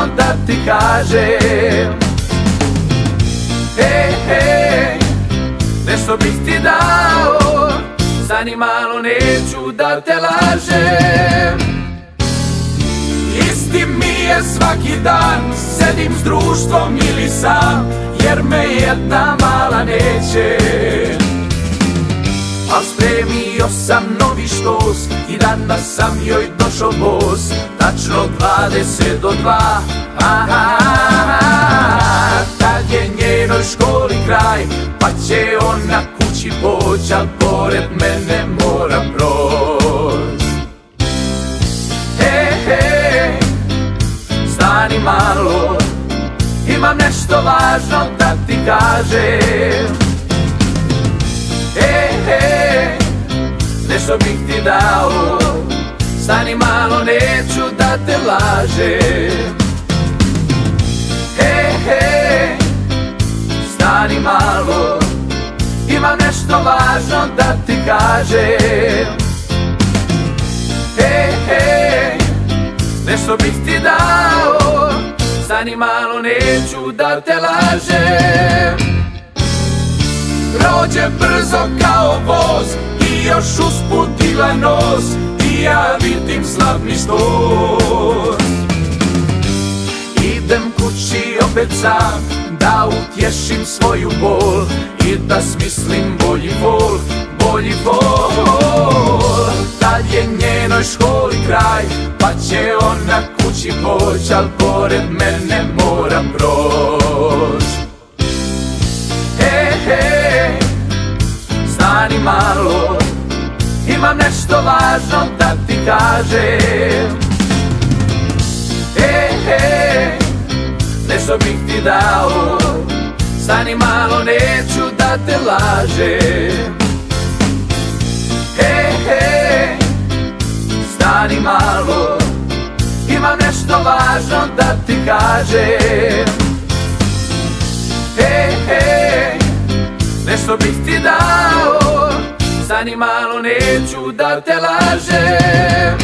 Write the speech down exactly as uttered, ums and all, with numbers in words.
važno da ti kažem. Hej, hej, nešto bih ti dao, stani malo, neću da te lažem. Isti mi je svaki dan, sedim s društvom ili sam, jer me jedna mala neće. Al spremio sam novi štos i danas sam joj došao bos, tačno dvadeset do dva. Tad je njenoj školi kraj, pa će ona kući poć, al pored mene mora proć. Hej, hej, stani malo, imam nešto važno da ti kažem. Hej, hej, nešto bih ti dao, stani malo, neću da te lažem. Hej, hej, stani malo, imam nešto važno da ti kažem. Hej, hej, nešto bih ti dao, stani malo, neću da te lažem. Prođe brzo kao voz i još usput digla nos, i ja vidim slab mi štos. Idem kući opet sam, da utješim svoju bol i da smislim bolji vol, bolji vol. Tad je njenoj školi kraj, pa će ona kući poć, al pored mene mora proć. Hej, hej, stani malo, imam nešto važno da ti kažem. Hej, hej, nešto bih ti dao, stani malo, neću da te lažem. Hej, hej, stani malo, imam nešto važno da ti kažem. Hej, hej, nešto bih ti dao, stani malo, neću da te lažem.